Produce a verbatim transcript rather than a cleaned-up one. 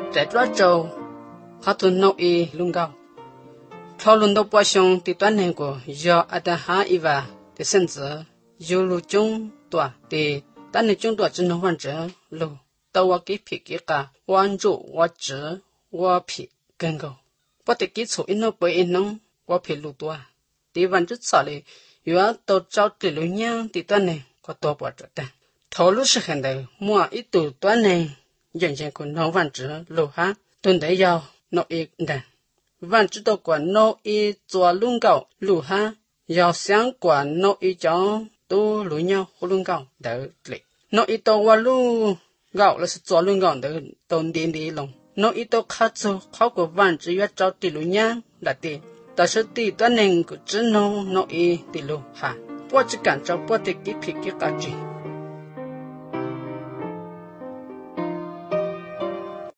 trái ra trâu họ tuân nô y lung gạo thao lung đâu bao xong thì toán này của do Adaha Iva thì sinh tử dù lu chung tòa thì toán này chung tòa chỉ nó hoàn trở lu tao qua cái皮cái cả quan注我指我皮更高不得基础因那不因能我皮路多thìวันchút sau này有啊到招对路娘thì toán này có多不着的头路是很的mua ít tuổi toán này人家个脑完直路哈蹲得要脑一的完直到管脑一做lun高路哈要想管脑一讲都路娘胡lun高的嘞脑一到我路高了是做lun高的都点点龙脑一到卡走考过完直要招对路娘来的但是对端能个只能脑一的路哈我只感着不得给皮给感觉